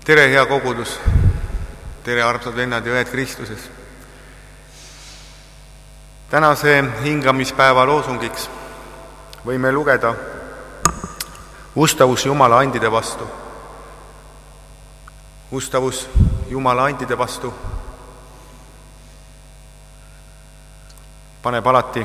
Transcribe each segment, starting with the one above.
Tere, hea kogudus! Tere, armsad vennad ja õed Kristuses! Tänase hingamispäeva loosungiks võime lugeda ustavus Jumala andide vastu. Ustavus Jumala andide vastu paneb alati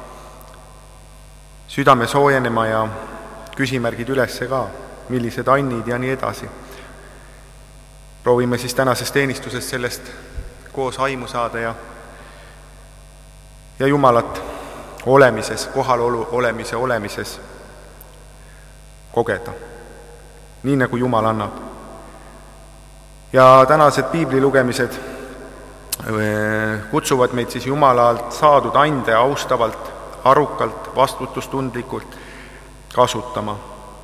südame soojenema ja küsimärgid ülesse ka, millised annid ja nii edasi. Proovime siis tänases teenistuses sellest koos aimu saada ja Jumalat olemises, kohalolu olemises kogeda, nii nagu Jumal annab. Ja tänased piiblilugemised kutsuvad meid siis Jumalalt saadud ande austavalt, arukalt, vastutustundlikult kasutama.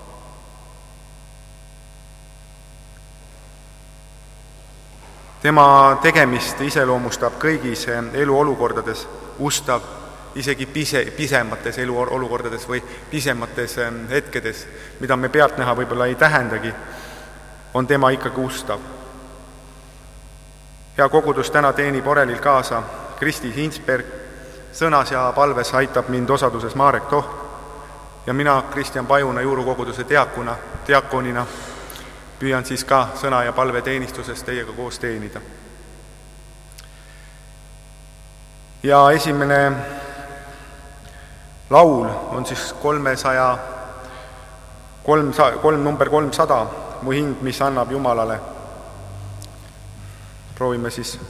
Tema tegemist iseloomustab kõigis eluolukordades ustav, isegi pisemates eluolukordades või pisemates hetkedes, mida me pealtnäha võib-olla ei tähendagi, on tema ikkagi ustav. Hea kogudus, täna teenib orelil kaasa Kristi Hinsberg, sõnas ja palves aitab mind osaduses Marek Toht ja mina Kristjan Pajuna juurukoguduse diakonina püüan siis ka sõna ja palve teenistuses teiega koos teenida. Ja esimene laul on siis number 300, mu hing, mis annab Jumalale. Proovime siis.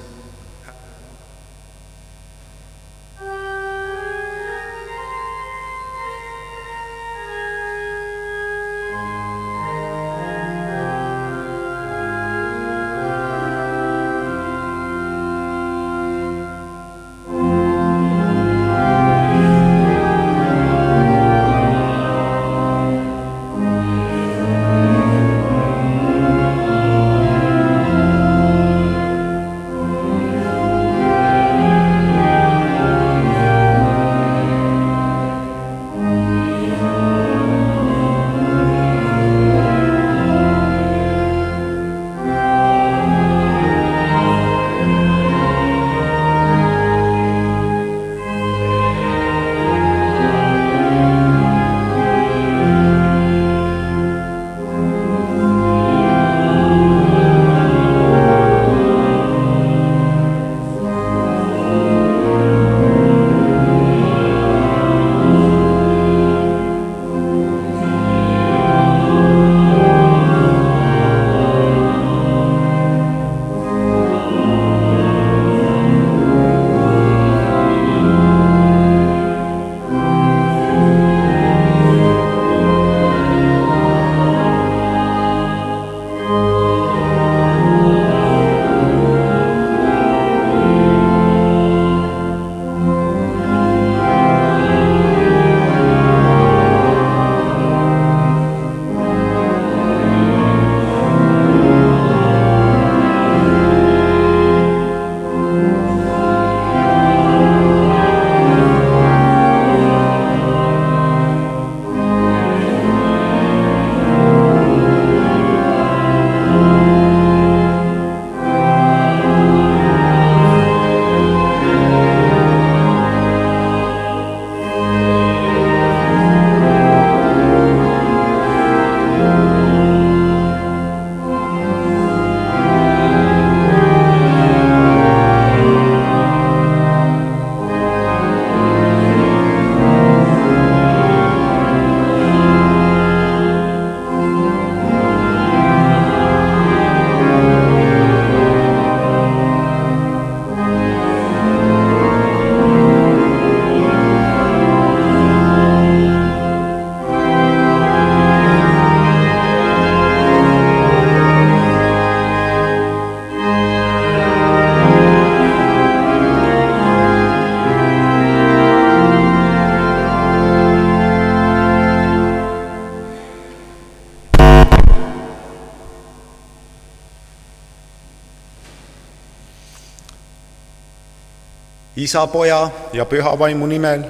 Isa, Poja ja Püha Vaimu nimel.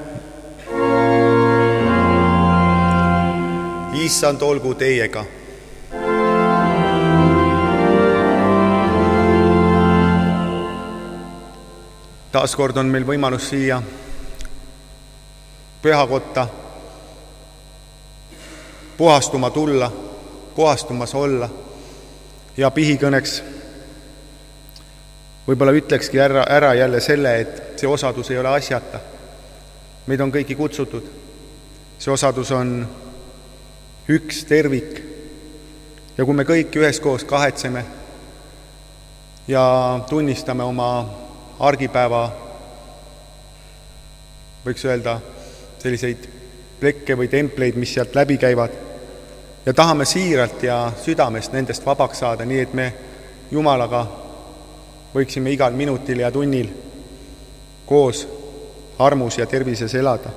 Issand olgu teiega. Taaskord on meil võimalus siia pühakotta puhastuma tulla, puhastumas olla ja pihikõneks võib-olla ütlekski ära jälle selle, et see osadus ei ole asjata. Meid on kõiki kutsutud. See osadus on üks tervik. Ja kui me kõik üheskoos kahetseme ja tunnistame oma argipäeva, võiks öelda, selliseid plekke või templeid, mis sealt läbi käivad, ja tahame siiralt ja südamest nendest vabaks saada, nii et me Jumalaga võiksime igal minutil ja tunnil koos armus ja tervises elada.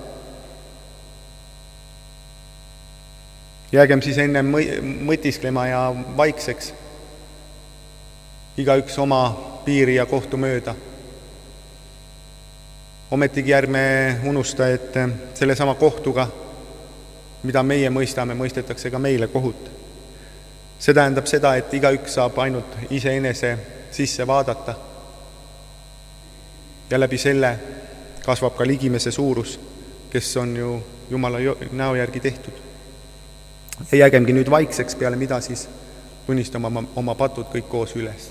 Jäägem siis enne mõtisklema ja vaikseks, igaüks oma piiri ja kohtu mööda. Ometigi ärme unusta, et selle sama kohtuga, mida meie mõistame, mõistetakse ka meile kohut. See tähendab seda, et igaüks saab ainult iseenese sisse vaadata ja läbi selle kasvab ka ligimese suurus, kes on ju Jumala näo järgi tehtud. Ja jäägemgi nüüd vaikseks, peale mida siis tunnistama oma patud kõik koos üles.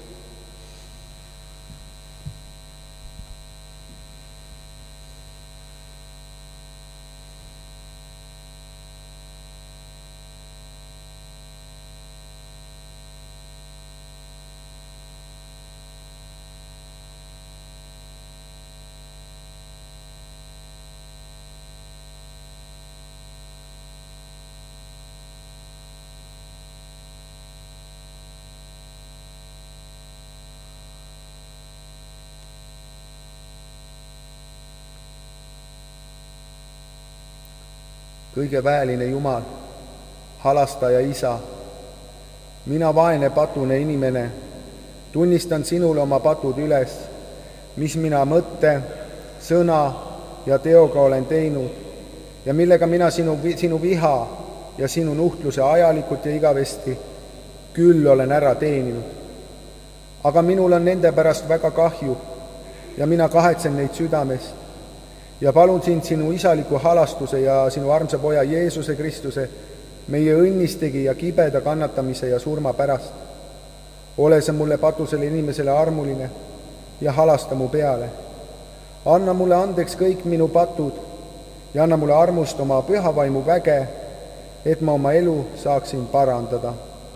Kõige väeline Jumal, halastaja Isa, mina vaene patune inimene, tunnistan sinule oma patud üles, mis mina mõtte, sõna ja teoga olen teinud ja millega mina sinu viha ja sinu nuhtluse ajalikult ja igavesti küll olen ära teeninud. Aga minul on nende pärast väga kahju ja mina kahetsen neid südamest ja palun sind sinu isaliku halastuse ja sinu armsa poja Jeesuse Kristuse, meie õnnistegi ja kibeda kannatamise ja surma pärast. Ole sa mulle patusele inimesele armuline ja halasta mu peale. Anna mulle andeks kõik minu patud ja anna mulle armust oma pühavaimu väge, et ma oma elu saaksin parandada.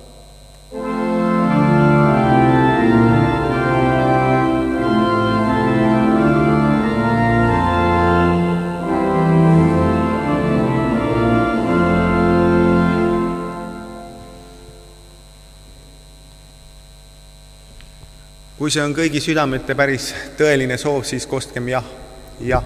Kui see on kõigi südamete päris tõeline soov, siis kostkem jah, jah.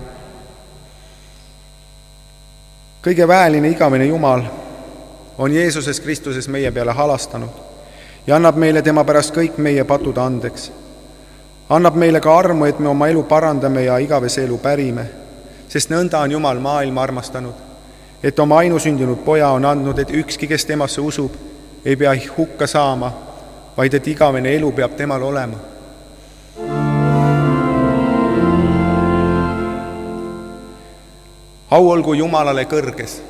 Kõige väeline igavene Jumal on Jeesuses Kristuses meie peale halastanud ja annab meile tema pärast kõik meie patud andeks. Annab meile ka armu, et me oma elu parandame ja igavese elu pärime, sest nõnda on Jumal maailma armastanud, et oma ainusündinud poja on andnud, et ükski, kes temasse usub, ei pea hukka saama, vaid et igavene elu peab temal olema. Au olgu Jumalale kõrges.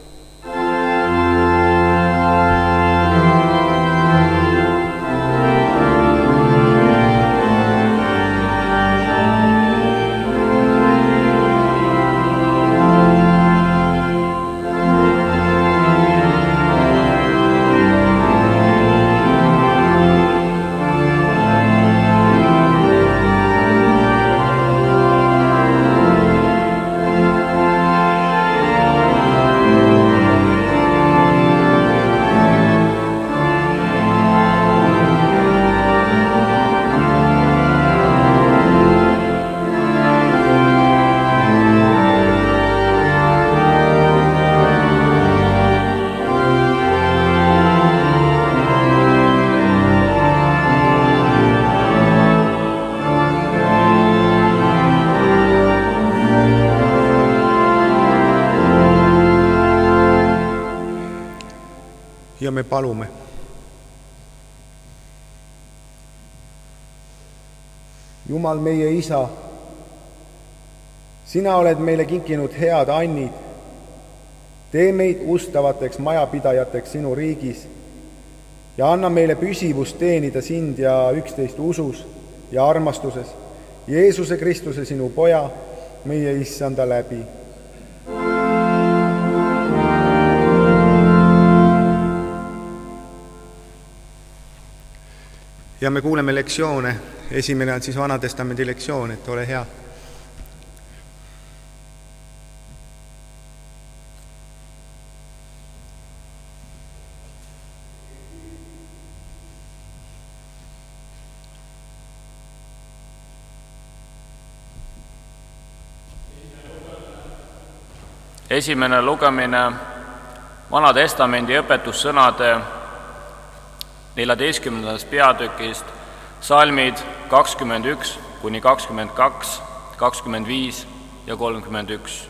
Ja me palume. Jumal meie Isa, sina oled meile kinkinud head annid. Tee meid ustavateks majapidajateks sinu riigis ja anna meile püsivust teenida sind ja üksteist usus ja armastuses, Jeesuse Kristuse, sinu Poja, meie Issanda läbi. Ja me kuuleme lektsioone. Esimene on siis Vanatestamendi lektsioon, et ole hea. Esimene lugemine Vanatestamendi õpetussõnade 14. peatükist, salmid 21 kuni 22, 25 ja 31.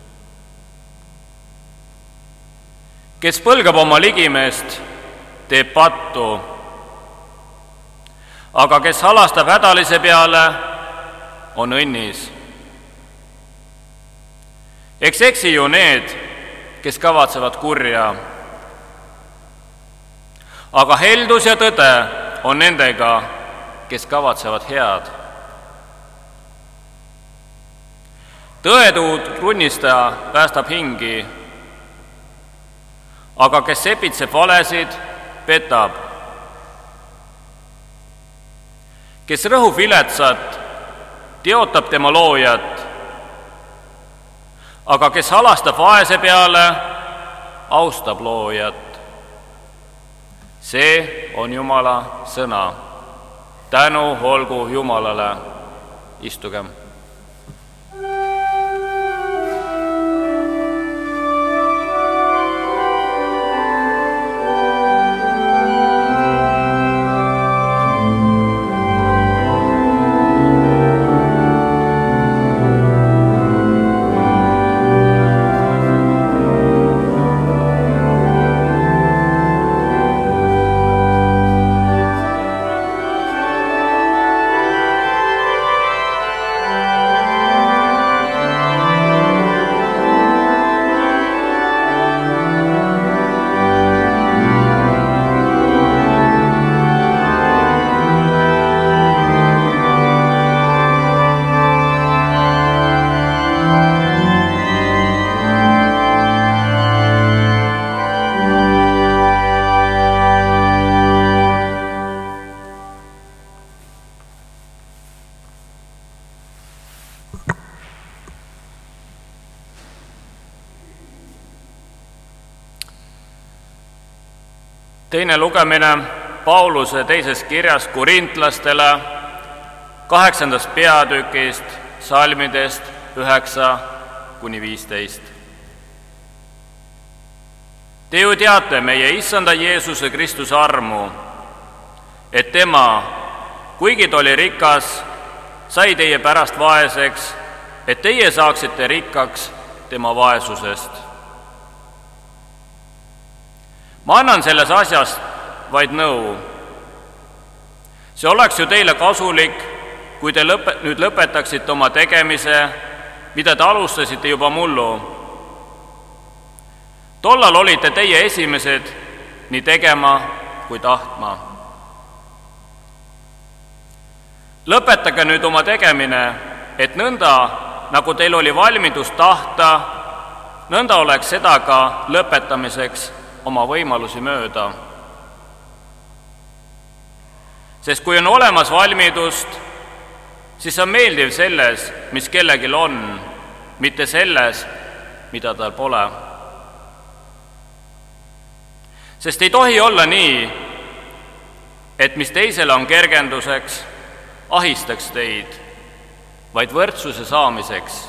Kes põlgab oma ligimeest, teeb pattu, aga kes halastab hädalise peale, on õnnis. Eks eksi ju need, kes kavatsevad kurja, aga heldus ja tõde on nendega, kes kavatsevad head. Tõetuud tunnistaja päästab hingi, aga kes sepitseb valesid, petab. Kes rõhub viletsat, teotab tema loojat, aga kes halastab vaese peale, austab loojat. See on Jumala sõna. Tänu olgu Jumalale. Istugem. Teine lugemine Pauluse teisest kirjast korintlastele 8. peatükist, salmidest 9 kuni 15. Te ju teate meie Issanda Jeesuse Kristuse armu, et tema, kuigi ta oli rikas, sai teie pärast vaeseks, et teie saaksite rikkaks tema vaesusest. Ma annan selles asjas vaid nõu. See oleks ju teile kasulik, kui te nüüd lõpetaksite oma tegemise, mida te alustasite juba mullu. Tollal olite teie esimesed nii tegema kui tahtma. Lõpetage nüüd oma tegemine, et nõnda, nagu teil oli valmidus tahta, nõnda oleks seda ka lõpetamiseks oma võimalusi mööda. Sest kui on olemas valmidust, siis on meeldiv selles, mis kellegil on, mitte selles, mida tal pole. Sest ei tohi olla nii, et mis teisele on kergenduseks, ahistaks teid, vaid võrdsuse saamiseks.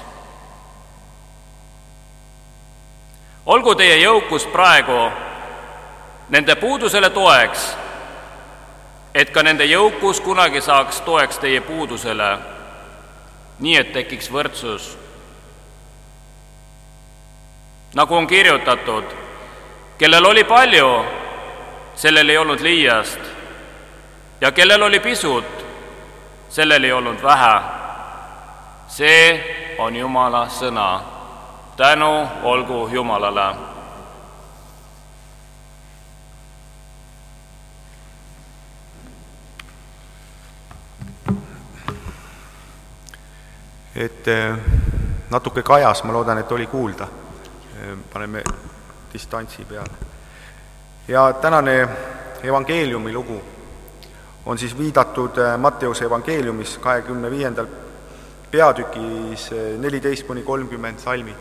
Olgu teie jõukus praegu nende puudusele toeks, et ka nende jõukus kunagi saaks toeks teie puudusele, nii et tekiks võrdsus. Nagu on kirjutatud, kellel oli palju, sellel ei olnud liiast, ja kellel oli pisut, sellel ei olnud vähe. See on Jumala sõna. Tänu olgu Jumalale. Et natuke kajas, ma loodan, et oli kuulda. Paneme distantsi peale. Ja tänane evangeeliumi lugu on siis viidatud Matteuse evangeeliumis 25. peatükis 14-30 salmid.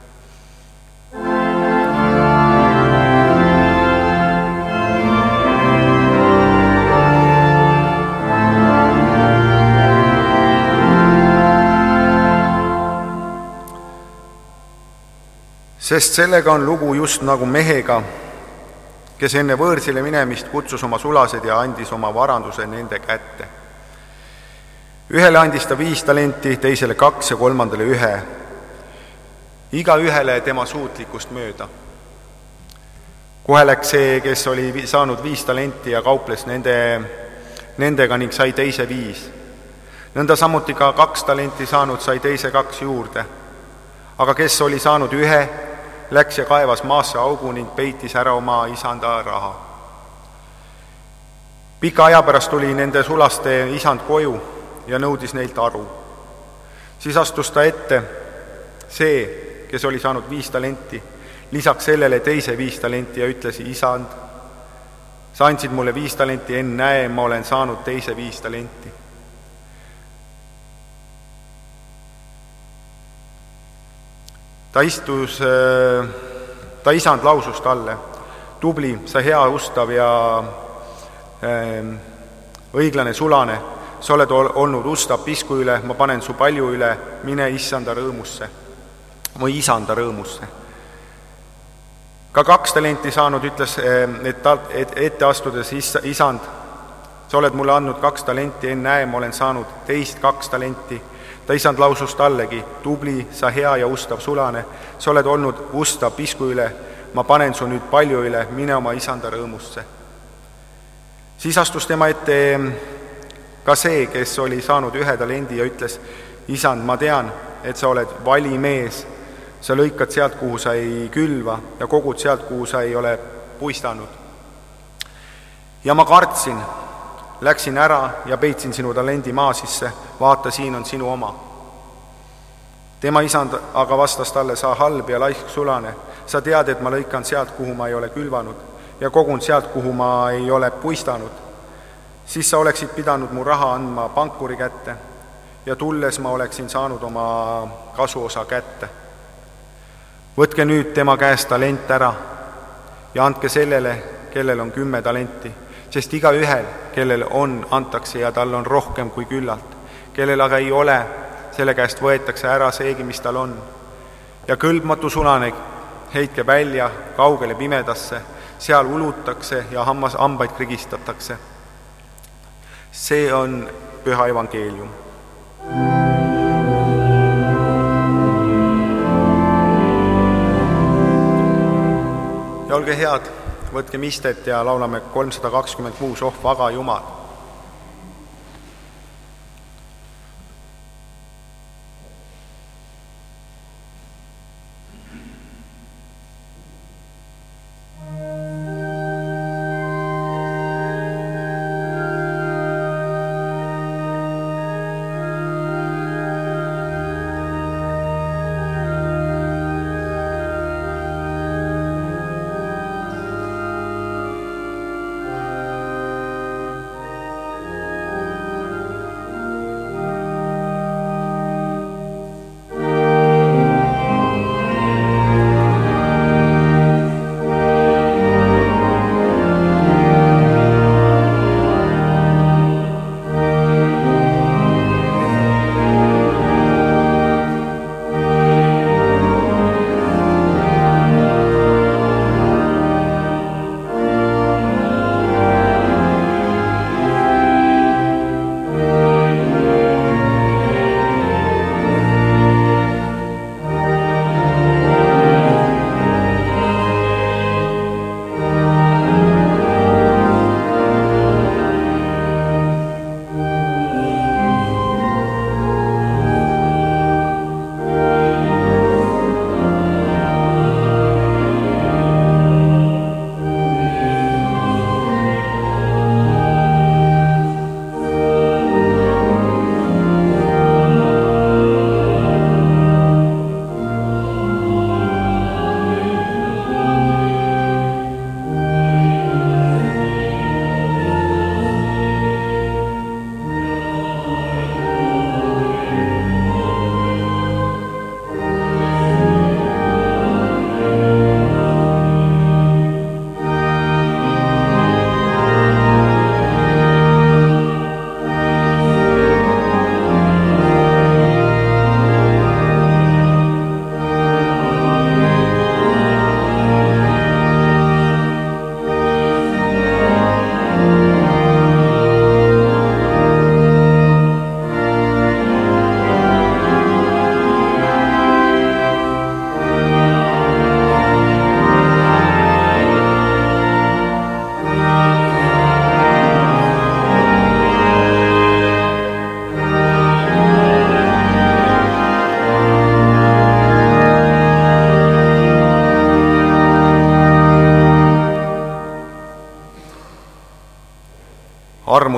Sest sellega on lugu just nagu mehega, kes enne võõrsile minemist kutsus oma sulased ja andis oma varanduse nende kätte. Ühele andis ta 5 talenti, teisele 2 ja kolmandale 1. Iga ühele tema suutlikust mööda. Kohe läks see, kes oli saanud 5 talenti ja kauples nendega ning sai teise 5. Nõnda samuti ka 2 talenti saanud sai teise 2 juurde. Aga kes oli saanud 1, läks ja kaevas maasse augu ning peitis ära oma isanda raha. Pika aja pärast tuli nende sulaste isand koju ja nõudis neilt aru. Siis astus ta ette see, kes oli saanud 5 talenti, lisaks sellele teise 5 talenti ja ütles: isand, sa andsid mulle 5 talenti, näe, ma olen saanud teise 5 talenti. Ta isand lausus talle: tubli, sa hea, ustav ja õiglane sulane, sa oled olnud ustav pisku üle, ma panen su palju üle, mine isanda rõõmusse. Ka 2 talenti saanud ütles, et ette astudes: isand, sa oled mulle andnud 2 talenti, näe, ma olen saanud teist 2 talenti. Ta isand lausus tallegi: tubli, sa hea ja ustav sulane, sa oled olnud ustav pisku üle, ma panen su nüüd palju üle, mine oma isanda rõõmusse. Siis astus tema ette ka see, kes oli saanud 1 talendi ja ütles: isand, ma tean, et sa oled vali mees, sa lõikad sealt, kuhu sa ei külva ja kogud sealt, kuhu sa ei ole puistanud. Ja ma kartsin, läksin ära ja peitsin sinu talendi maa sisse, vaata, siin on sinu oma. Tema isand aga vastas talle: sa halb ja laisk sulane, sa tead, et ma lõikan sealt, kuhu ma ei ole külvanud ja kogun sealt, kuhu ma ei ole puistanud. Siis sa oleksid pidanud mu raha andma pankuri kätte ja tulles ma oleksin saanud oma kasuosa kätte. Võtke nüüd tema käest talent ära ja andke sellele, kellel on 10 talenti, sest iga ühel, kellel on, antakse ja tal on rohkem kui küllalt. Kellel aga ei ole, selle käest võetakse ära seegi, mis tal on. Ja kõlbmatu sulane heitke välja kaugele pimedasse, seal ulutakse ja hambaid krigistatakse. See on püha evangeelium. Ja olge head, võtke mistet ja laulame 326 Oh vaga Jumal.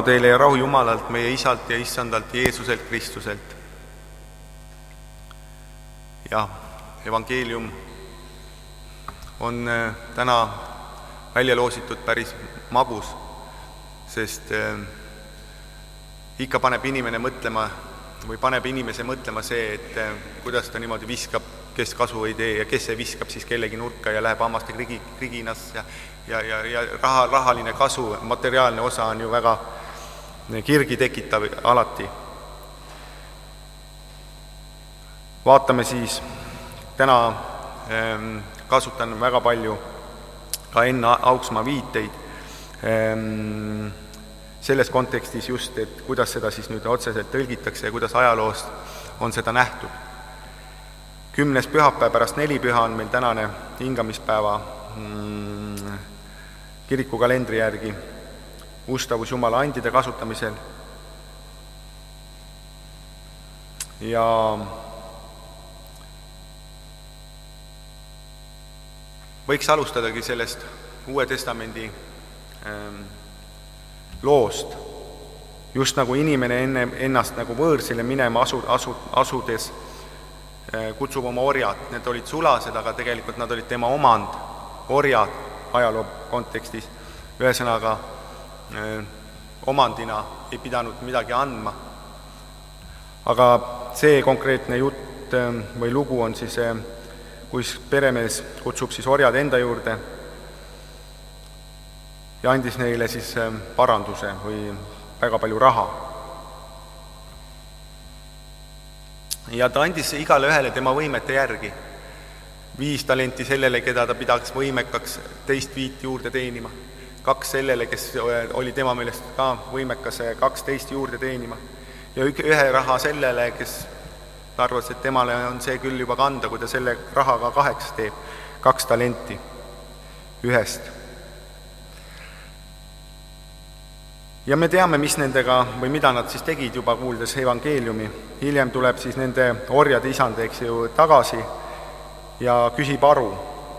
teile ja rahu Jumalalt, meie Isalt ja Issandalt Jeesuselt Kristuselt. Jah, evangeelium on täna välja loositud päris magus, sest ikka paneb inimese mõtlema see, et kuidas ta niimoodi viskab, kes kasu ei tee ja kes see viskab siis kellegi nurka ja läheb hammaste kriginas ja rahaline kasu, materiaalne osa on ju väga kirgi tekitav alati. Vaatame siis, täna kasutan väga palju ka Enn Auksmaa viiteid selles kontekstis just, et kuidas seda siis nüüd otseselt tõlgitakse ja kuidas ajaloost on seda nähtud. 10. pühapäev pärast nelipüha on meil tänane hingamispäeva kirikukalendri järgi ustavus Jumala andide kasutamisel. Ja võiks alustadagi sellest Uue Testamendi loost, just nagu inimene enne ennast nagu võõrsile minema asudes kutsub oma orjad, need olid sulased, aga tegelikult nad olid tema omand, orjad ajaloo kontekstis, ühesõnaga omandina ei pidanud midagi andma. Aga see konkreetne jutt või lugu on siis, kus peremees kutsub siis orjad enda juurde ja andis neile siis paranduse või väga palju raha. Ja ta andis igale ühele tema võimete järgi. 5 talenti sellele, keda ta pidaks võimekaks 5 juurde teenima. 2 sellele, kes oli tema meelest ka võimekas 12 juurde teenima. Ja 1 raha sellele, kes arvas, et temale on see küll juba kanda, kui ta selle rahaga 8 teeb. 2 talenti 1. Ja me teame, mis nendega või mida nad siis tegid juba kuuldes evangeeliumi. Hiljem tuleb siis nende orjade isand, eks ju, tagasi ja küsib aru.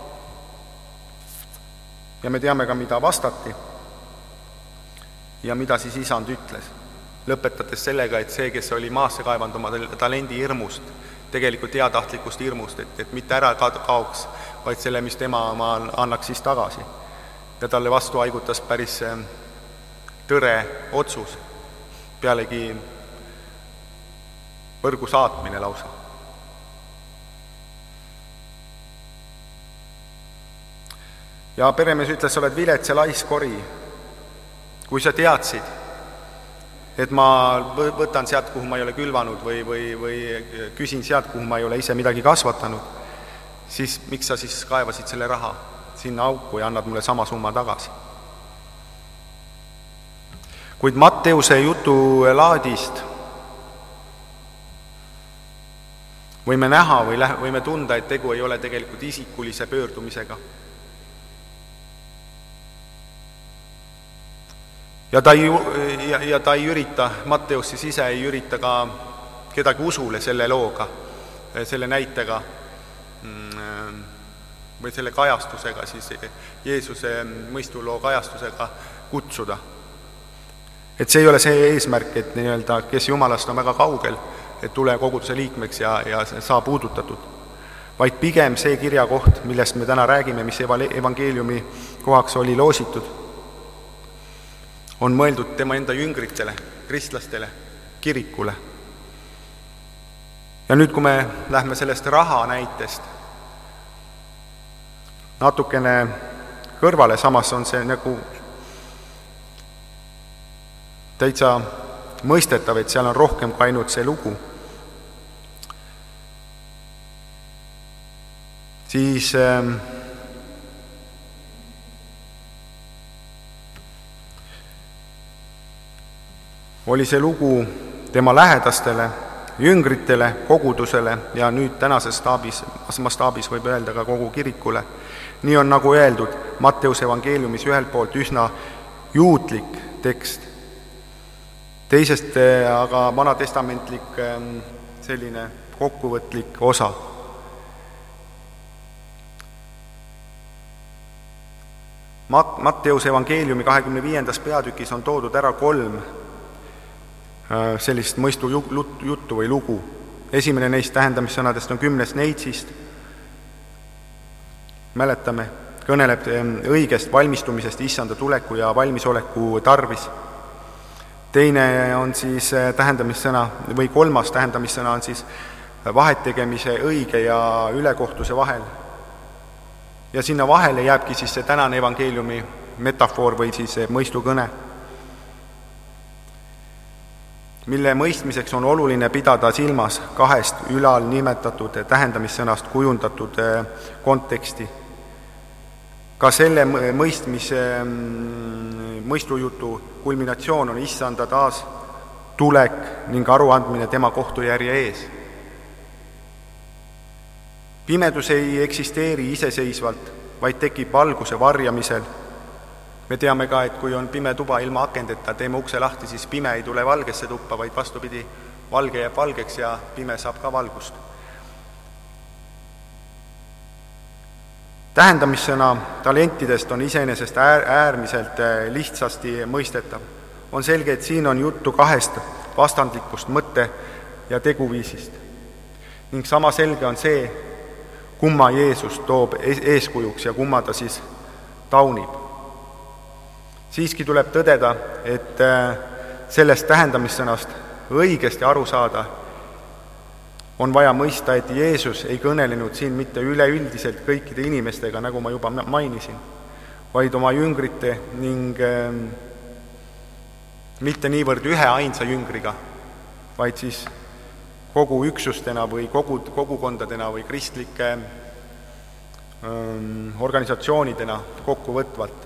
Ja me teame ka, mida vastati ja mida siis isand ütles. Lõpetades sellega, et see, kes oli maasse kaevanud oma talendi hirmust, tegelikult heatahtlikust hirmust, et mitte ära kaoks, vaid selle, mis tema annaks siis tagasi. Ja talle vastu haigutas päris tõre otsus, pealegi võrgu saatmine lausa. Ja peremees ütles, sa oled vilets ja laiskori. Kui sa teadsid, et ma võtan sealt, kuhu ma ei ole külvanud või küsin sealt, kuhu ma ei ole ise midagi kasvatanud, siis miks sa siis kaevasid selle raha sinna auku ja annad mulle sama summa tagasi? Kuid Matteuse jutu laadist võime näha või võime tunda, et tegu ei ole tegelikult isikulise pöördumisega. Ja ta ei ürita, Matteus siis ise ei ürita ka kedagi usule selle looga, selle näitega või selle kajastusega, siis Jeesuse mõistuloo kajastusega kutsuda. Et see ei ole see eesmärk, et nii-öelda, kes Jumalast on väga kaugel, et tule koguduse liikmeks ja saa puudutatud, vaid pigem see kirjakoht, millest me täna räägime, mis evangeeliumi kohaks oli loositud, on mõeldud tema enda jüngritele, kristlastele, kirikule. Ja nüüd, kui me lähme sellest raha näitest natukene kõrvale, samas on see nagu täitsa mõistetav, et seal on rohkem kui ainult see lugu. Siis oli see lugu tema lähedastele, jüngritele, kogudusele ja nüüd tänases mastaabis võib öelda ka kogu kirikule. Nii on nagu öeldud Matteuse evangeeliumis ühelt poolt üsna juutlik tekst, teisest aga vanatestamentlik selline kokkuvõtlik osa. Matteuse evangeeliumi 25. peatükis on toodud ära 3 sellist mõistujuttu või lugu. Esimene neist tähendamissõnadest on 10. neitsist. Mäletame, kõneleb õigest valmistumisest issanda tuleku ja valmisoleku tarvis. Teine on siis tähendamissõna või kolmas tähendamissõna on siis vahet tegemise õige ja ülekohtuse vahel. Ja sinna vahele jääbki siis see tänane evangeeliumi metafoor või siis mõistukõne, mille mõistmiseks on oluline pidada silmas kahest ülal nimetatud tähendamissõnast kujundatud konteksti. Ka selle mõistujutu kulminatsioon on issanda taas tulek ning aruandmine tema kohtujärje ees. Pimedus ei eksisteeri iseseisvalt, vaid tekib valguse varjamisel. Me teame ka, et kui on pime tuba ilma akendeta, teeme ukse lahti, siis pime ei tule valgesse tuppa, vaid vastupidi, valge jääb valgeks ja pime saab ka valgust. Tähendamissõna talentidest on iseenesest äärmiselt lihtsasti mõistetav. On selge, et siin on juttu kahest vastandlikust mõtte- ja teguviisist. Ning sama selge on see, kumma Jeesus toob eeskujuks ja kumma ta siis taunib. Siiski tuleb tõdeda, et sellest tähendamissõnast õigesti aru saada on vaja mõista, et Jeesus ei kõnelenud siin mitte üleüldiselt kõikide inimestega, nagu ma juba mainisin, vaid oma jüngrite ning mitte niivõrd ühe ainsa jüngriga, vaid siis kogu üksustena või kogukondadena või kristlike organisatsioonidena kokkuvõtvalt.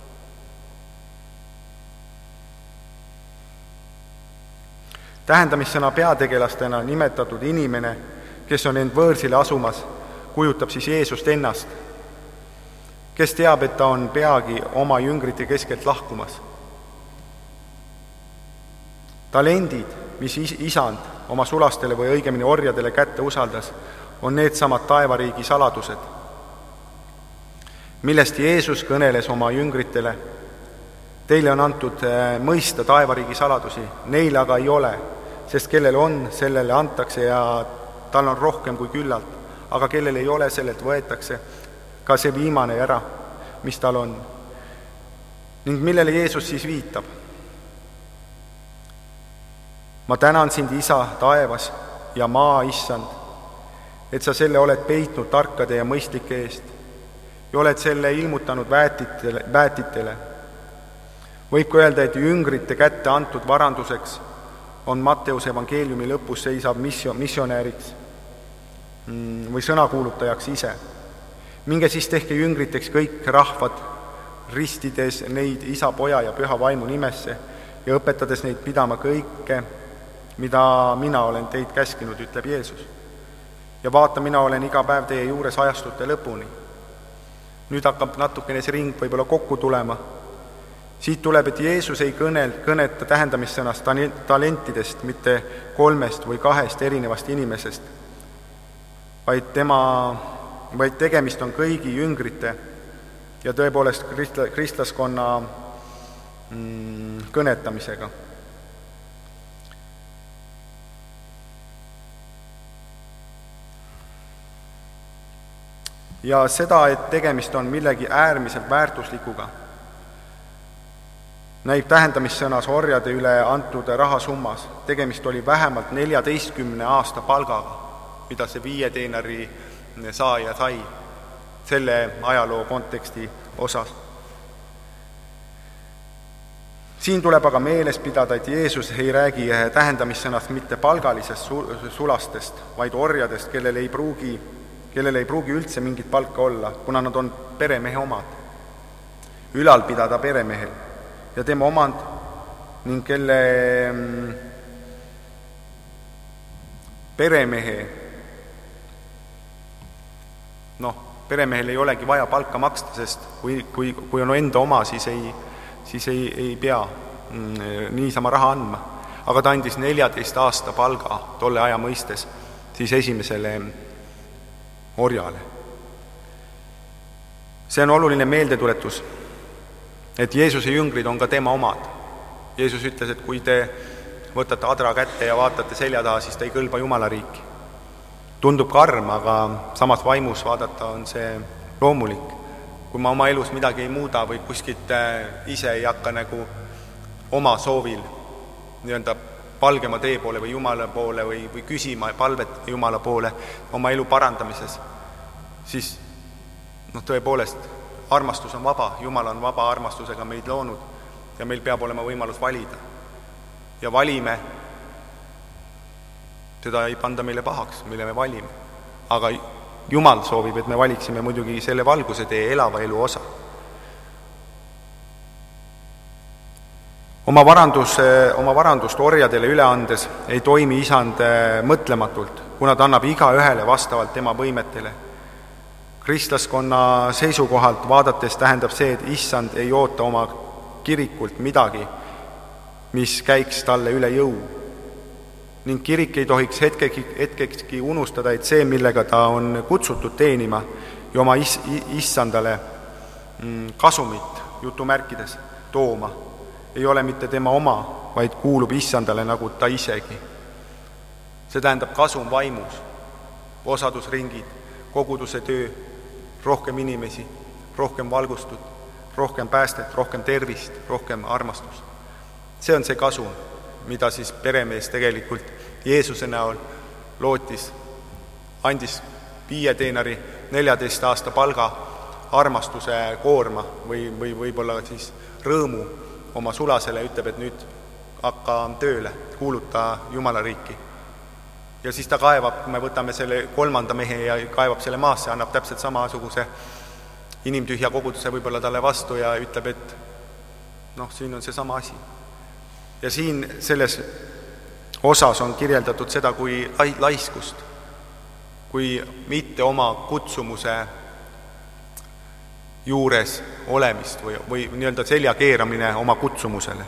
Tähendamissõna peategelastena nimetatud inimene, kes on end võõrsile asumas, kujutab siis Jeesust ennast, kes teab, et ta on peagi oma jüngrite keskelt lahkumas. Talendid, mis isand oma sulastele või õigemini orjadele kätte usaldas, on needsamad taevariigi saladused, millest Jeesus kõneles oma jüngritele. Teile on antud mõista taevariigi saladusi, neil aga ei ole, sest kellel on, sellele antakse ja tal on rohkem kui küllalt, aga kellel ei ole, sellelt võetakse ka see viimane ära, mis tal on. Ning millele Jeesus siis viitab? Ma tänan sind, Isa taevas ja maa issand, et sa selle oled peitnud tarkade ja mõistlike eest ja oled selle ilmutanud väetitele. Võib ka öelda, et jüngrite kätte antud varanduseks on Matteuse evangeeliumi lõpus seisav missionääriks või sõnakuulutajaks ise. Minge siis tehke jüngriteks kõik rahvad, ristides neid Isa, Poja ja Püha Vaimu nimesse ja õpetades neid pidama kõike, mida mina olen teid käskinud, ütleb Jeesus. Ja vaata, mina olen iga päev teie juures ajastute lõpuni. Nüüd hakkab natukene see ring võib-olla kokku tulema. Siit tuleb, et Jeesus ei kõneta tähendamissõnast talentidest, mitte 3 või 2 erinevast inimesest, vaid tegemist on kõigi jüngrite ja tõepoolest kristlaskonna kõnetamisega. Ja seda, et tegemist on millegi äärmiselt väärtuslikuga, näib tähendamissõnas orjade üle antud rahasummas. Tegemist oli vähemalt 14 aasta palgaga, mida see 5 teenari saaja sai selle ajaloo konteksti osas. Siin tuleb aga meeles pidada, et Jeesus ei räägi tähendamissõnast mitte palgalisest sulastest, vaid orjadest, kellel ei pruugi üldse mingit palka olla, kuna nad on peremehe omad. Ülal pidada peremehel ja tema omand ning kelle peremehel ei olegi vaja palka maksta, sest kui on enda oma, siis ei pea niisama raha andma. Aga ta andis 14 aasta palga tolle aja mõistes siis esimesele orjale. See on oluline meeldetuletus, et Jeesuse jüngrid on ka tema omad. Jeesus ütles, et kui te võtate adra kätte ja vaatate selja taha, siis ta ei kõlba Jumala riiki. Tundub karm, aga samas vaimus vaadata on see loomulik. Kui ma oma elus midagi ei muuda või kuskilt ise ei hakka nagu oma soovil nii-öelda valgema tee poole või Jumala poole või küsima palvet Jumala poole oma elu parandamises, siis tõepoolest armastus on vaba, Jumal on vaba armastusega meid loonud ja meil peab olema võimalus valida. Ja valime, teda ei panda meile pahaks, mille me valime. Aga Jumal soovib, et me valiksime muidugi selle valguse tee, elava elu osa. Oma varandust orjadele üle andes ei toimi isand mõtlematult, kuna ta annab iga ühele vastavalt tema võimetele. Kristlaskonna seisukohalt vaadates tähendab see, et issand ei oota oma kirikult midagi, mis käiks talle üle jõu. Ning kirik ei tohiks hetkekski unustada, et see, millega ta on kutsutud teenima ja oma issandale kasumit jutumärkides tooma, ei ole mitte tema oma, vaid kuulub issandale nagu ta isegi. See tähendab kasum vaimus, osadusringid, koguduse töö, rohkem inimesi, rohkem valgustut, rohkem päästet, rohkem tervist, rohkem armastust. See on see kasum, mida siis peremees tegelikult Jeesuse näol lootis, andis 5 teenari 14 aasta palga, armastuse koorma või võib-olla siis rõõmu oma sulasele, ütleb, et nüüd hakka tööle, kuuluta Jumala riiki. Ja siis ta kaevab, kui me võtame selle 3. mehe ja kaevab selle maasse, annab täpselt samasuguse inimtühja koguduse võib-olla talle vastu ja ütleb, et siin on see sama asi. Ja siin selles osas on kirjeldatud seda kui laiskust, kui mitte oma kutsumuse juures olemist või nii-öelda selja keeramine oma kutsumusele.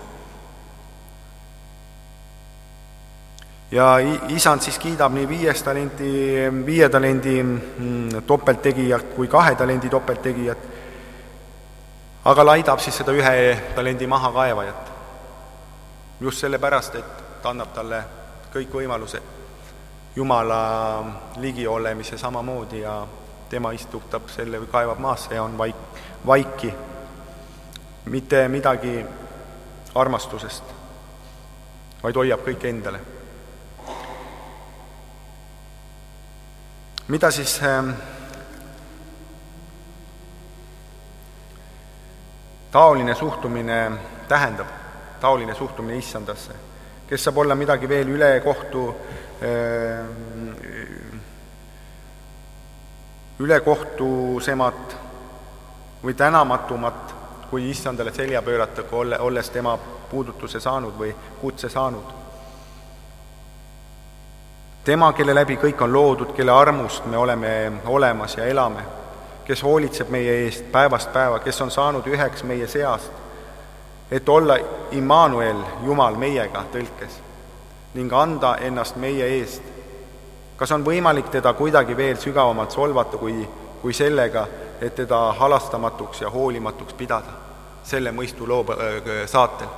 Ja isand siis kiidab nii 5 talendi topelttegijat kui 2 talendi topelttegijat, aga laidab siis seda 1 talendi mahakaevajat. Just sellepärast, et ta annab talle kõik võimalused Jumala ligi olemise samamoodi ja tema istutab selle või kaevab maasse ja on vaiki. Mitte midagi armastusest, vaid hoiab kõik endale. Mida siis taoline suhtumine tähendab? Taoline suhtumine issandasse, kes saab olla midagi veel ülekohtusemat või tänamatumat, kui issandale selja pöörata, olles tema puudutuse saanud või kutse saanud. Tema, kelle läbi kõik on loodud, kelle armust me oleme olemas ja elame, kes hoolitseb meie eest päevast päeva, kes on saanud üheks meie seast, et olla Immanuel, Jumal meiega tõlkes, ning anda ennast meie eest. Kas on võimalik teda kuidagi veel sügavamalt solvata kui sellega, et teda halastamatuks ja hoolimatuks pidada selle mõistu saatel?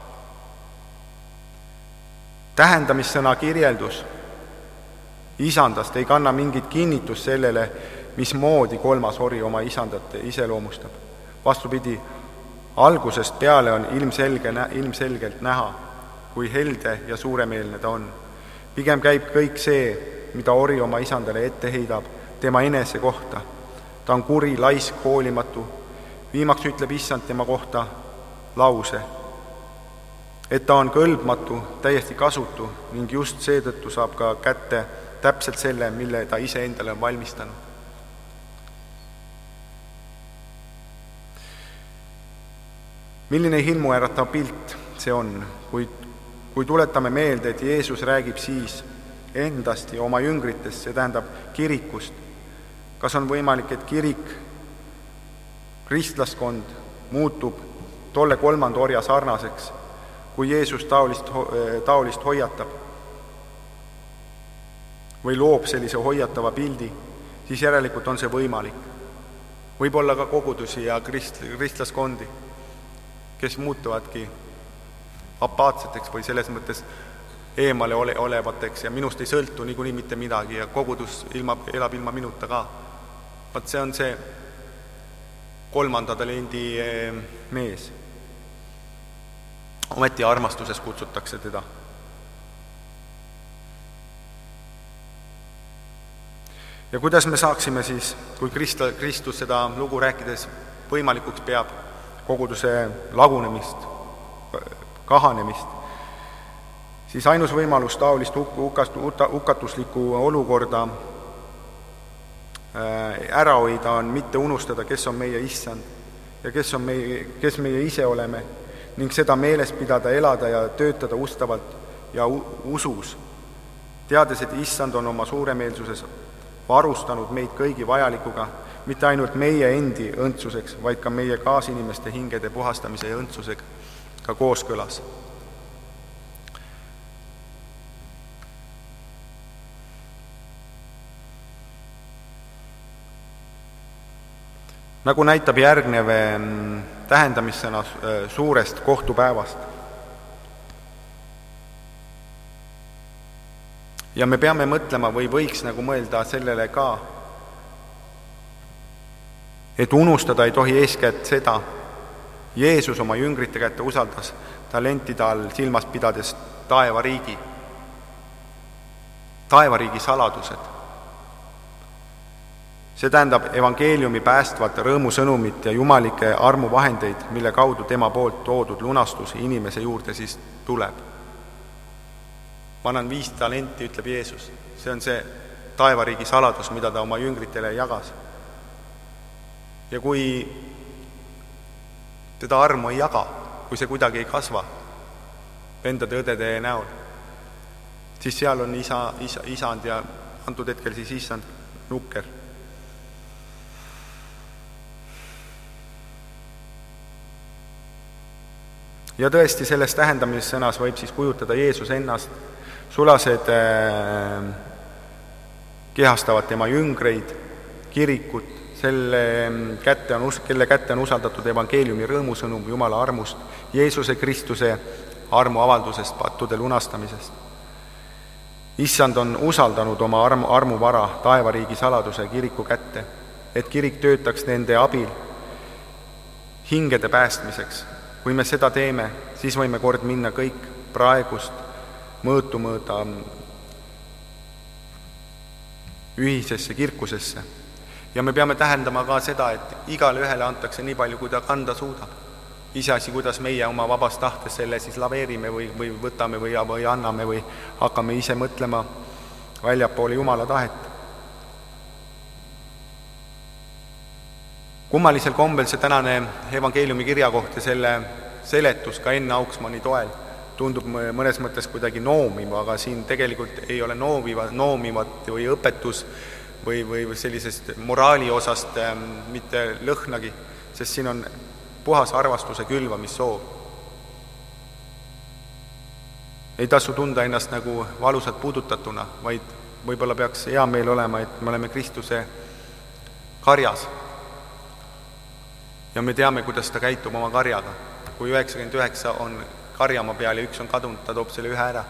Tähendamissõna kirjeldus isandast ei kanna mingit kinnitust sellele, mismoodi 3. ori oma isandat iseloomustab. Vastupidi, algusest peale on ilmselgelt näha, kui helde ja suuremeelne ta on. Pigem käib kõik see, mida ori oma isandale ette heidab, tema enese kohta. Ta on kuri, laisk, hoolimatu. Viimaks ütleb issand tema kohta lause, et ta on kõlbmatu, täiesti kasutu ning just seetõttu saab ka kätte täpselt selle, mille ta ise endale on valmistanud. Milline hirmuäratav pilt see on, kui tuletame meelde, et Jeesus räägib siis endast ja oma jüngritest, see tähendab kirikust. Kas on võimalik, et kirik, kristlaskond muutub tolle 3. orja sarnaseks, kui Jeesus taolist hoiatab või loob sellise hoiatava pildi, siis järelikult on see võimalik. Võib-olla ka kogudusi ja kristlaskondi, kes muutuvadki apaatseteks või selles mõttes eemale olevateks ja minust ei sõltu niikuinii mitte midagi ja kogudus elab ilma minuta ka. Vaat see on see 3. talendi mees. Ometi armastuses kutsutakse teda. Ja kuidas me saaksime siis, kui Kristus seda lugu rääkides võimalikuks peab koguduse lagunemist, kahanemist, siis ainus võimalus taolist hukatuslikku olukorda ära hoida on mitte unustada, kes on meie issand ja kes meie ise oleme ning seda meeles pidada, elada ja töötada ustavalt ja usus, teades, et issand on oma suuremeelsuses varustanud meid kõigi vajalikuga, mitte ainult meie endi õndsuseks, vaid ka meie kaasinimeste hingede puhastamise ja õndsusega ka kooskõlas. Nagu näitab järgnev tähendamissõna suurest kohtupäevast. Ja me peame mõtlema või võiks nagu mõelda sellele ka, et unustada ei tohi eeskätt seda, Jeesus oma jüngrite kätte usaldas talentide all silmas pidades taevariigi saladused. See tähendab evangeeliumi päästvat rõõmusõnumit ja jumalike armuvahendeid, mille kaudu tema poolt toodud lunastus inimese juurde siis tuleb. Ma annan 5 talenti, ütleb Jeesus. See on see taevariigi saladus, mida ta oma jüngritele jagas. Ja kui teda armu ei jaga, kui see kuidagi ei kasva vendade õdede näol, siis seal on isand ja antud hetkel siis issand nukker. Ja tõesti selles tähendamissõnas võib siis kujutada Jeesus ennast, sulased kehastavad tema jüngreid, kirikut, kelle kätte on usaldatud evangeeliumi rõõmusõnum Jumala armust, Jeesuse Kristuse armuavaldusest, pattude lunastamisest. Issand on usaldanud oma armuvara taevariigi saladuse kiriku kätte, et kirik töötaks nende abil hingede päästmiseks. Kui me seda teeme, siis võime kord minna kõik praegust mõõtu mõõda ühisesse kirkusesse. Ja me peame tähendama ka seda, et igale ühele antakse nii palju, kui ta kanda suudab. Iseasi, kuidas meie oma vabast tahtes selle siis laveerime või võtame või anname või hakkame ise mõtlema väljapoole Jumala tahet. Kummalisel kombel see tänane evangeeliumi kirja koht ja selle seletus ka Enn Auksmanni toel tundub mõnes mõttes kuidagi noomiv, aga siin tegelikult ei ole noomivat või õpetus või sellisest moraali osast mitte lõhnagi, sest siin on puhas arvastuse külvamissoov. Ei tasu tunda ennast nagu valusalt puudutatuna, vaid võib-olla peaks hea meel olema, et me oleme Kristuse karjas. Ja me teame, kuidas ta käitub oma karjaga. Kui 99 on karjamaa peal ja 1 on kadunud, ta toob selle 1 ära.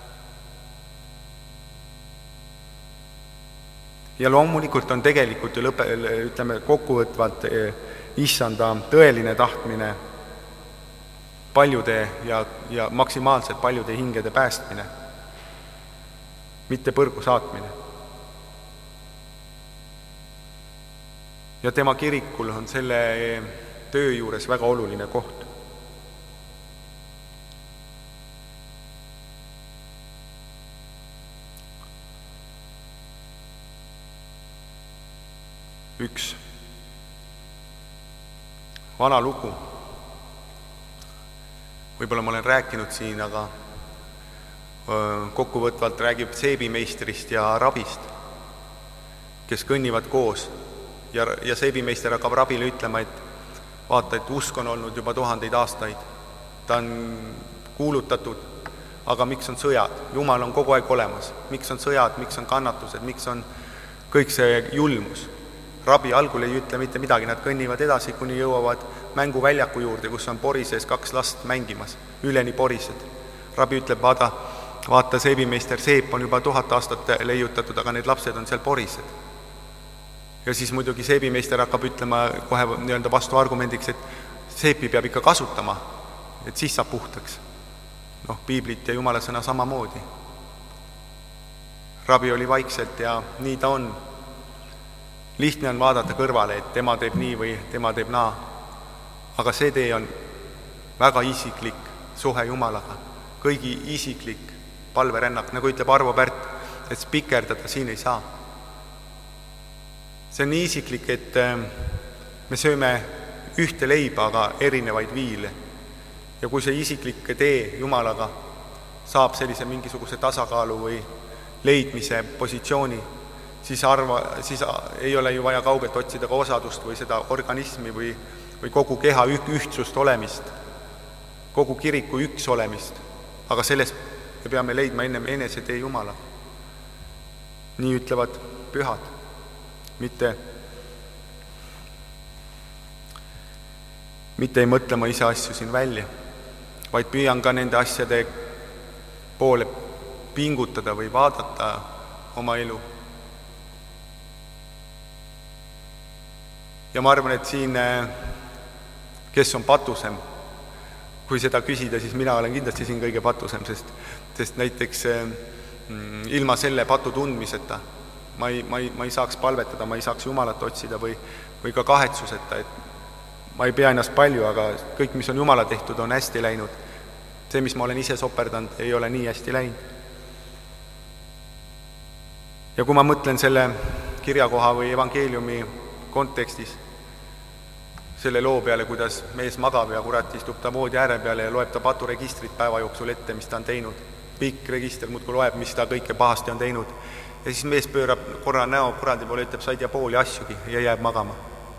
Ja loomulikult on tegelikult ju kokkuvõtvalt issanda tõeline tahtmine paljude ja maksimaalselt paljude hingede päästmine, mitte põrgu saatmine. Ja tema kirikul on selle töö juures väga oluline koht. Üks vana lugu. Võib-olla ma olen rääkinud siin, aga kokkuvõtvalt räägib seebimeistrist ja rabist, kes kõnnivad koos. Ja seebimeister hakkab rabile ütlema, et vaata, et usk on olnud juba 1000 aastaid. Ta on kuulutatud, aga miks on sõjad? Jumal on kogu aeg olemas. Miks on sõjad, miks on kannatused, miks on kõik see julmus? Rabi algul ei ütle mitte midagi, nad kõnnivad edasi, kuni jõuavad mänguväljaku juurde, kus on pori sees 2 last mängimas, üleni porised. Rabi ütleb, vaata, seebimeister Seep on juba 1000 aastat leiutatud, aga need lapsed on seal porised. Ja siis muidugi seebimeister hakkab ütlema kohe vastu argumendiks, et seepi peab ikka kasutama, et siis saab puhtaks. Piiblit ja Jumala sõna samamoodi. Rabi oli vaikselt ja nii ta on. Lihtne on vaadata kõrvale, et tema teeb nii või tema teeb naa. Aga see tee on väga isiklik suhe Jumalaga, kõigi isiklik palverännak, nagu ütleb Arvo Pärt, et spikerdada siin ei saa. See on nii isiklik, et me sööme ühte leiba, aga erinevaid viile. Ja kui see isiklik tee Jumalaga saab sellise mingisuguse tasakaalu või leidmise positsiooni, siis ei ole ju vaja kaugelt otsida ka osadust või seda organismi või kogu keha ühtsust olemist, kogu kiriku üks olemist. Aga selles me peame leidma ennem enese tee Jumala. Nii ütlevad pühad, mitte ei mõtle ma ise asju siin välja, vaid püüan ka nende asjade poole pingutada või vaadata oma elu. Ja ma arvan, et siin, kes on patusem, kui seda küsida, siis mina olen kindlasti siin kõige patusem, sest näiteks ilma selle patu tundmiseta ma ei saaks palvetada, ma ei saaks Jumalat otsida või ka kahetsuseta, et ma ei pea ennast palju, aga kõik, mis on Jumala tehtud, on hästi läinud. See, mis ma olen ise soperdanud, ei ole nii hästi läinud. Ja kui ma mõtlen selle kirjakoha või evangeeliumi kontekstis selle loo peale, kuidas mees magab ja kurat istub ta voodi ääre peale ja loeb ta paturegistrit päeva jooksul ette, mis ta on teinud. Pikk register muudkui loeb, mis ta kõike pahasti on teinud. Ja siis mees pöörab korra näo kuradi poole, ütleb, sa ei tea pooli asjugi ja jääb magama.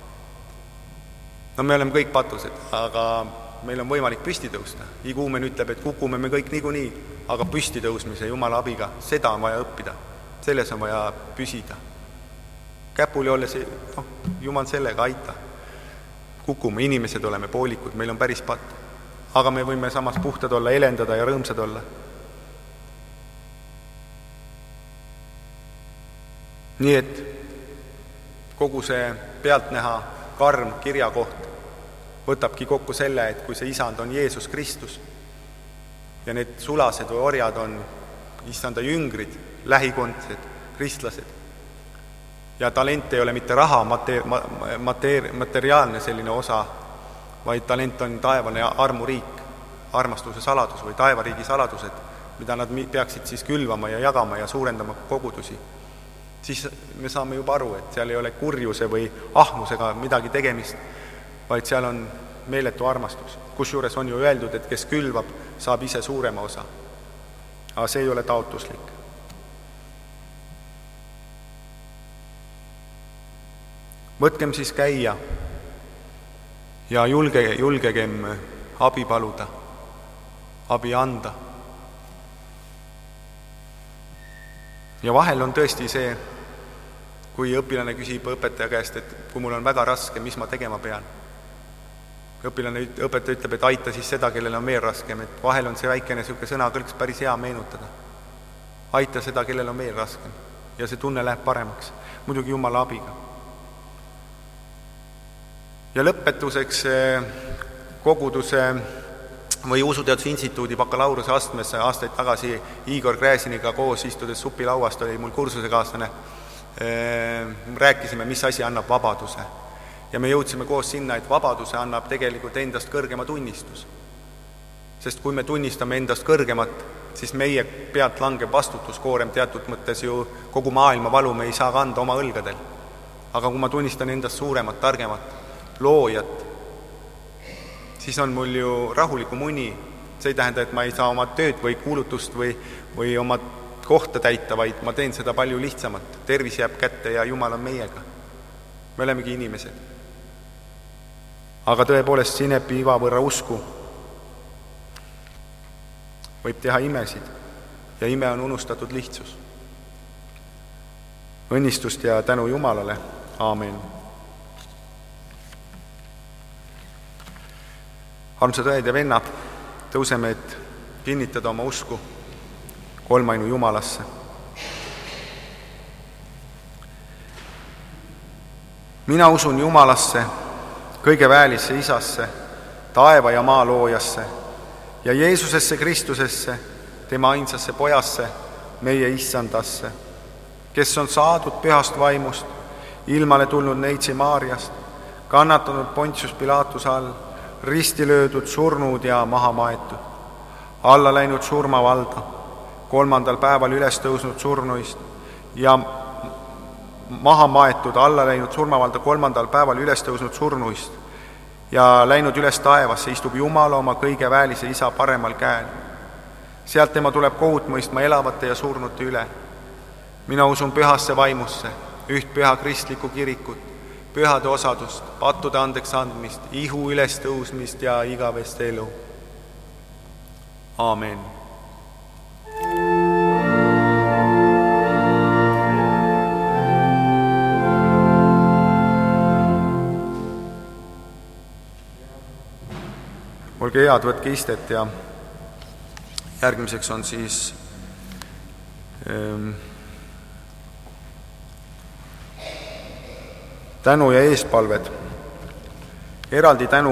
Me oleme kõik patused, aga meil on võimalik püsti tõusta. Iguumen ütleb, et kukume me kõik niikuinii, aga püsti tõusmise Jumala abiga, seda on vaja õppida. Selles on vaja püsida. Käpuli olles, Jumal sellega aita. Kukume, inimesed oleme poolikud, meil on päris patt. Aga me võime samas puhtad olla, elendada ja rõõmsad olla. Nii et kogu see pealtnäha karm kirjakoht võtabki kokku selle, et kui see isand on Jeesus Kristus ja need sulased või orjad on isanda jüngrid, lähikondsed, kristlased ja talent ei ole mitte raha, materiaalne selline osa, vaid talent on taevane armuriik, armastuse saladus või taevariigi saladused, mida nad peaksid siis külvama ja jagama ja suurendama kogudusi, siis me saame juba aru, et seal ei ole kurjuse või ahnusega midagi tegemist, vaid seal on meeletu armastus, kusjuures on ju öeldud, et kes külvab, saab ise suurema osa. Aga see ei ole taotluslik. Võtkem siis käia ja julgegem abi paluda, abi anda. Ja vahel on tõesti see, kui õpilane küsib õpetaja käest, et kui mul on väga raske, mis ma tegema pean. Õpetaja ütleb, et aita siis seda, kellel on veel raskem, et vahel on see väikene sõnakõlks päris hea meenutada. Aita seda, kellel on veel raskem ja see tunne läheb paremaks, muidugi Jumala abiga. Ja lõpetuseks koguduse või Usuteaduse Instituudi bakalaureuse astmes aastaid tagasi Igor Gräziniga koos istudes supilauast oli mul kursusekaaslane. Rääkisime, mis asi annab vabaduse. Ja me jõudsime koos sinna, et vabaduse annab tegelikult endast kõrgema tunnistus. Sest kui me tunnistame endast kõrgemat, siis meie pealt langeb vastutuskoorem teatud mõttes ju kogu maailma valu me ei saa kanda oma õlgadel. Aga kui ma tunnistan endast suuremat, targemat, loojat, siis on mul ju rahulikum uni. See ei tähenda, et ma ei saa oma tööd või kuulutust või oma kohta täita, vaid ma teen seda palju lihtsamalt. Tervis jääb kätte ja Jumal on meiega. Me olemegi inimesed. Aga tõepoolest sinepi iva võrra usku võib teha imesid ja ime on unustatud lihtsus. Õnnistust ja tänu Jumalale. Aamen. Armsad õed ja vennad, tõuseme, et kinnitada oma usku kolmainu Jumalasse. Mina usun Jumalasse, kõige väelisse Isasse, taeva ja maa loojasse ja Jeesusesse Kristusesse, tema ainsasse Pojasse, meie Issandasse, kes on saadud pühast vaimust, ilmale tulnud neitsi Maarjast, kannatanud Pontius Pilatuse all, risti löödud, surnud ja maha maetud, alla läinud surmavalda, 3. päeval üles tõusnud surnuist ja maha maetud, alla läinud surmavalda 3. päeval üles tõusnud surnuist ja läinud üles taevasse, istub Jumala oma kõige väelise Isa paremal käel. Sealt tema tuleb kohut mõistma elavate ja surnute üle. Mina usun pühasse vaimusse, üht püha kristlikku kirikut, pühade osadust, pattude andeks andmist, ihu ülestõusmist ja igavest elu. Aamen. Olge head, võtke istet ja järgmiseks on siis tänu ja eespalved. Eraldi tänu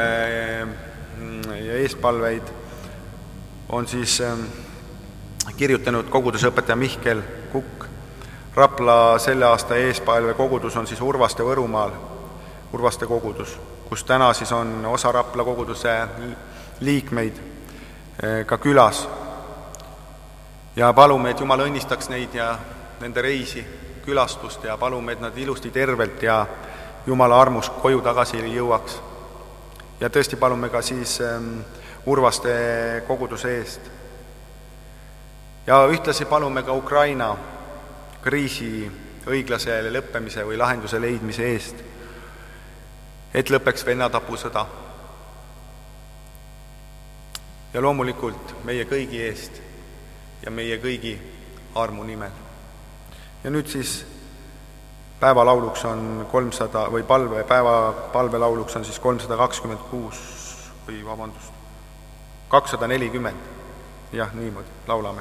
ja eespalveid on siis kirjutanud kogudusõpetaja Mihkel Kukk. Rapla selle aasta eespalve kogudus on siis Urvaste Võrumaal, Urvaste kogudus, kus täna siis on osa Rapla koguduse liikmeid ka külas. Ja palume, et Jumal õnnistaks neid ja nende reisi, külastust ja palume, et nad ilusti tervelt ja Jumala armus koju tagasi jõuaks. Ja tõesti palume ka siis Urvaste koguduse eest. Ja ühtlasi palume ka Ukraina kriisi õiglase lõppemise või lahenduse leidmise eest, et lõpeks vennatapusõda. Ja loomulikult meie kõigi eest ja meie kõigi armu nimel. Ja nüüd siis päevalauluks on 300 või palvelauluks on siis 326 või 240. Jah, niimoodi laulame.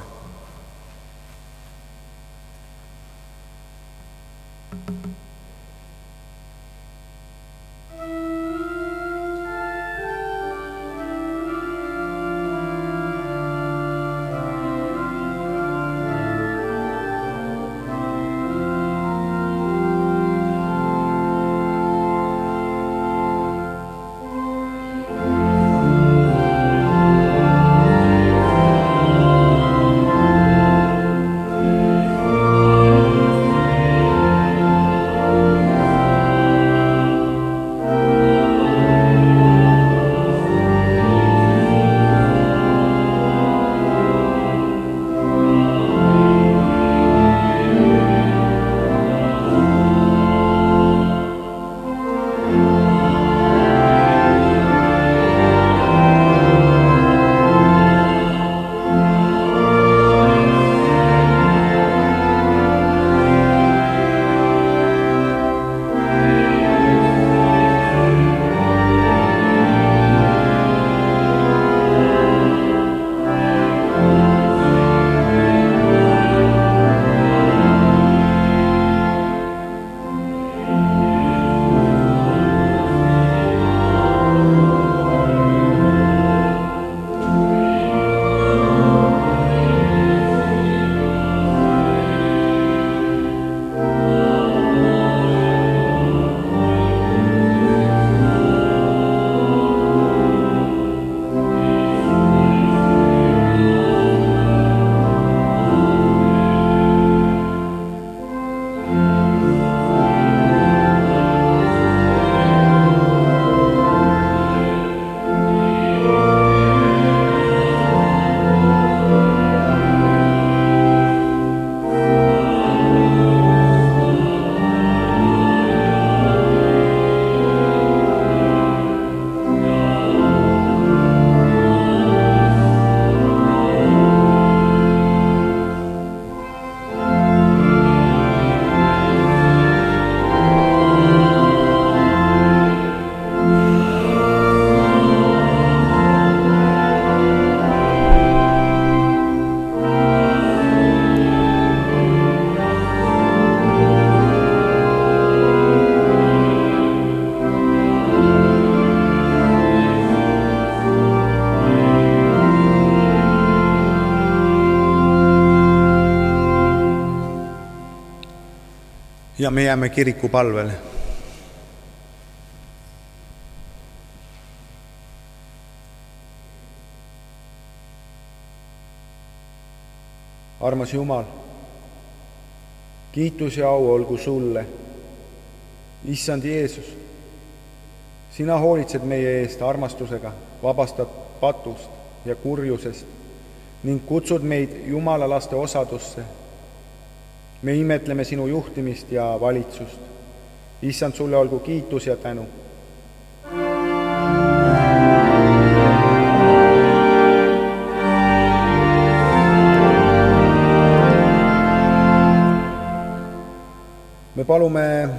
ja me jääme kiriku palvele. Armas Jumal, kiitus ja au olgu sulle, Issand Jeesus. Sina hoolitsed meie eest armastusega, vabastad patust ja kurjusest ning kutsud meid Jumala laste osadusse. Me imetleme sinu juhtimist ja valitsust. Issand, sulle olgu kiitus ja tänu. Me palume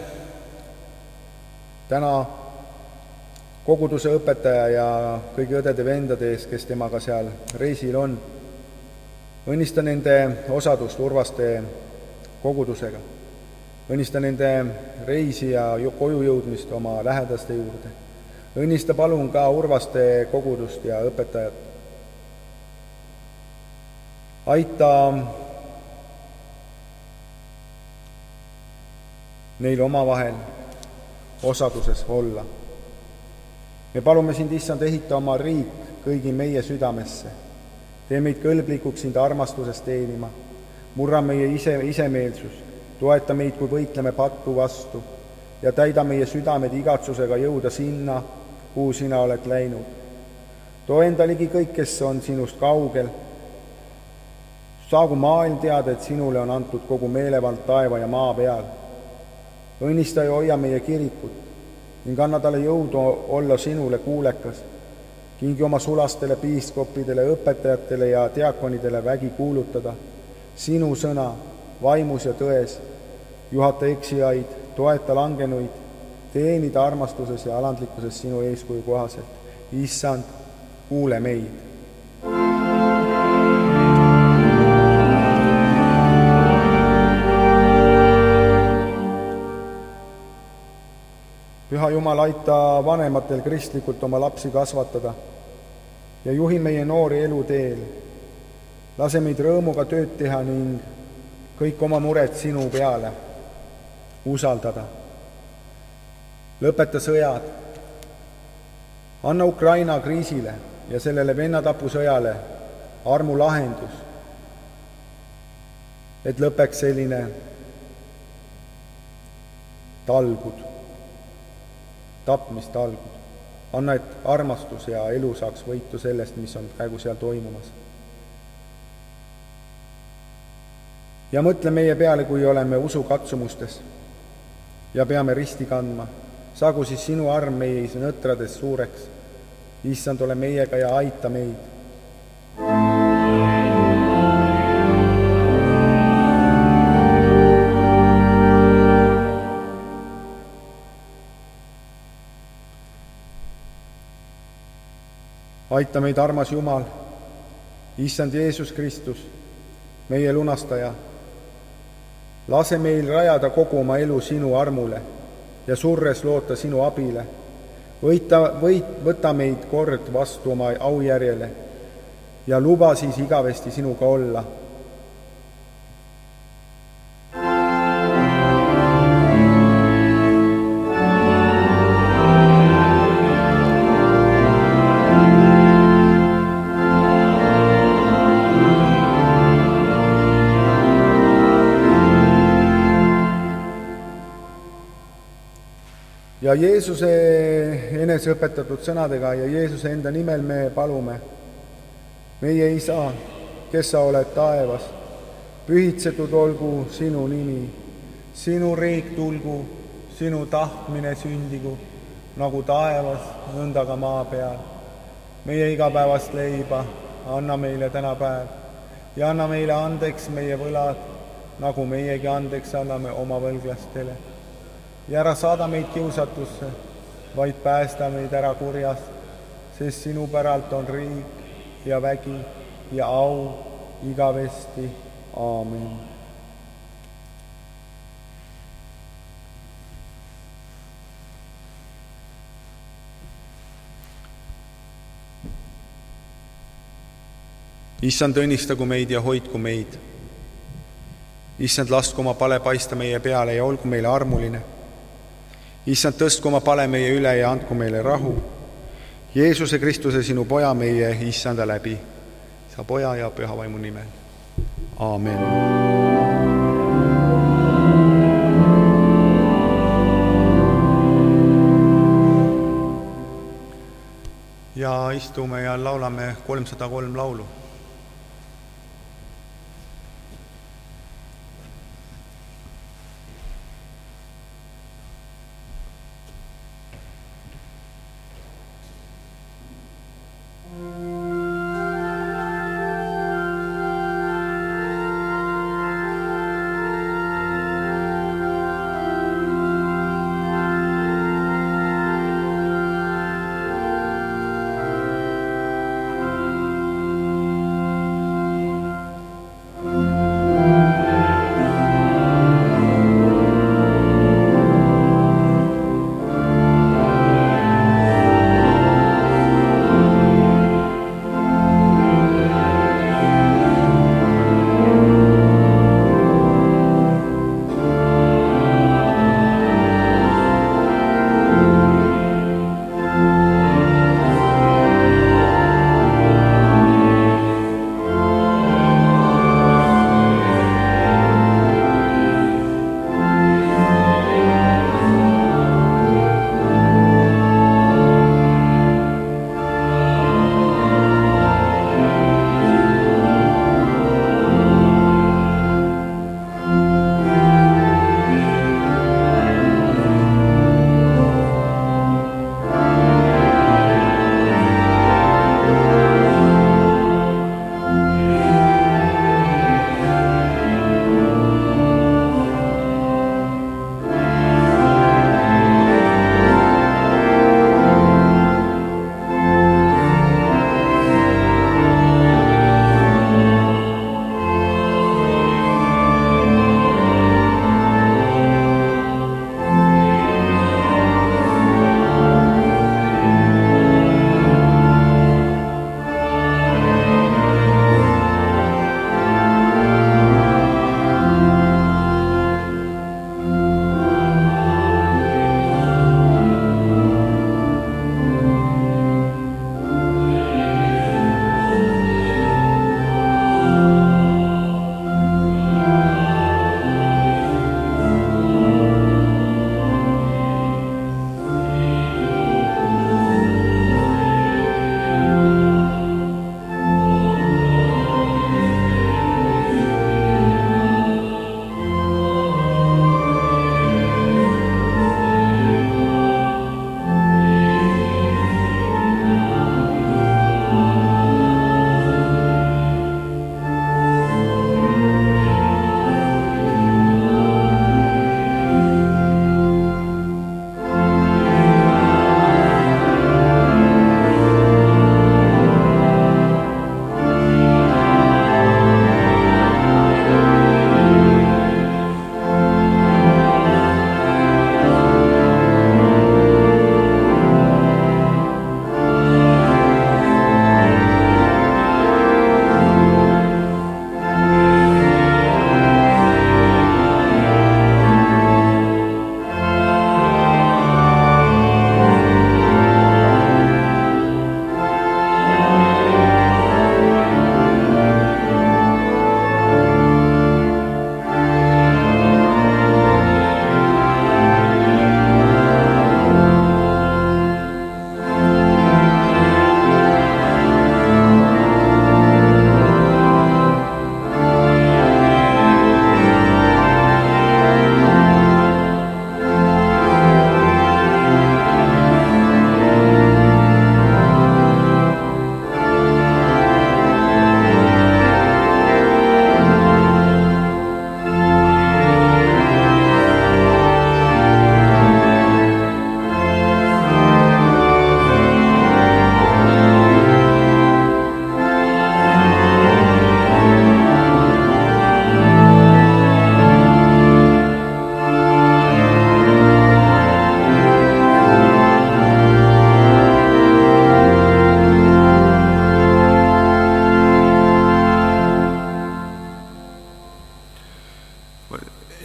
täna koguduse õpetaja ja kõigi õdede-vendade ees, kes temaga seal reisil on. Õnnista nende osadust Urvaste kogudusega. Õnnista nende reisi ja koju jõudmist oma lähedaste juurde. Õnnista palun ka Urvaste kogudust ja õpetajat. Aita neil omavahel osaduses olla. Me palume sind, Issand, ehita oma riik kõigi meie südamesse. Tee meid kõlblikuks sind armastuses teenima. Murra meie isemeelsus, toeta meid, kui võitleme pattu vastu ja täida meie südamed igatsusega jõuda sinna, kuhu sina oled läinud. Too enda ligi kõik, kes on sinust kaugel. Saagu maailm teada, et sinule on antud kogu meelevald taeva ja maa peal. Õnnista ja hoia meie kirikut ning anna talle jõudu olla sinule kuulekas. Kingi oma sulastele, piiskopidele, õpetajatele ja diakonidele vägi kuulutada sinu sõna vaimus ja tões, juhata eksijaid, toeta langenuid, teenida armastuses ja alandlikkuses sinu eeskuju kohaselt. Issand, kuule meid. Püha Jumal, aita vanematel kristlikult oma lapsi kasvatada ja juhi meie noori eluteel. Lase meid rõõmuga tööd teha ning kõik oma mured sinu peale usaldada. Lõpeta sõjad. Anna Ukraina kriisile ja sellele vennatapusõjale armu lahendus, et lõpeks selline talgud, tapmistalgud. Anna, et armastus ja elu saaks võitu sellest, mis on praegu seal toimumas. Ja mõtle meie peale, kui oleme usukatsumustes ja peame risti kandma. Saagu siis sinu arm meie nõtrades suureks. Issand, ole meiega ja aita meid. Aita meid, armas Jumal, Issand Jeesus Kristus, meie lunastaja. Lase meil rajada kogu oma elu sinu armule ja surres loota sinu abile. Võta meid kord vastu oma aujärjele ja luba siis igavesti sinuga olla. Ja Jeesuse eneseõpetatud sõnadega ja Jeesuse enda nimel me palume. Meie Isa, kes sa oled taevas, pühitsetud olgu sinu nimi, sinu riik tulgu, sinu tahtmine sündigu, nagu taevas, nõnda ka maa peal. Meie igapäevast leiba anna meile täna päev ja anna meile andeks meie võlad, nagu meiegi andeks anname oma võlglastele. Ja ära saada meid kiusatusse, vaid päästa meid ära kurjast, sest sinu päralt on riik ja vägi ja au igavesti. Aamen. Issand, õnnistagu meid ja hoidku meid. Issand, lasku oma pale paista meie peale ja olgu meile armuline. Issand, tõstku oma pale meie üle ja andku meile rahu. Jeesuse Kristuse, sinu poja, meie Issanda läbi, sa poja ja püha vaimu nimel. Aamen. Ja istume ja laulame 303 laulu.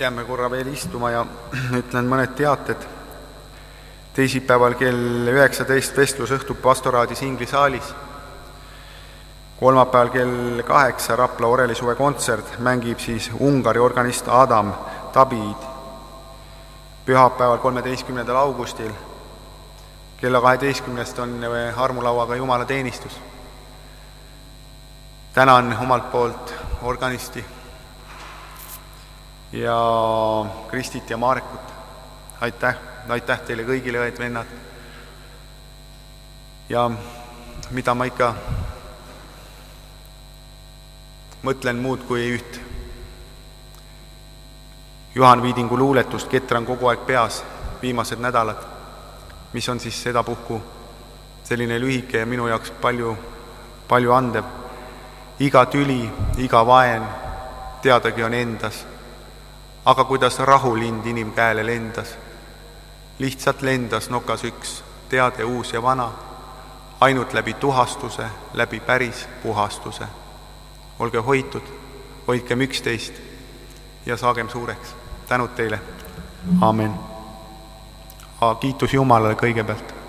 jääme korra veel istuma ja ütlen mõned teated. Teisipäeval kell 19 vestlusõhtu pastoraadis Ingli saalis. Kolmapäeval kell 8 Rapla Orelisuve kontsert mängib siis Ungari organist Adam Tabid. Pühapäeval 13. augustil kella 12 on armulauaga Jumala teenistus. Tänan omalt poolt organisti ja Kristit ja Maarekut. Aitäh teile kõigile, õed-vennad. Ja mida ma ikka mõtlen muud kui üht. Juhan Viidingu luuletust ketran kogu aeg peas viimased nädalad, mis on siis sedapuhku selline lühike ja minu jaoks palju andev. Iga tüli, iga vaen teadagi on endas, aga kuidas rahulind inimkäele lendas. Lihtsalt lendas nokas üks, teade uus ja vana, ainult läbi tuhastuse, läbi päris puhastuse. Olge hoitud, hoidkem üksteist ja saagem suureks. Tänud teile. Aamen. Kiitus Jumalale kõigepealt.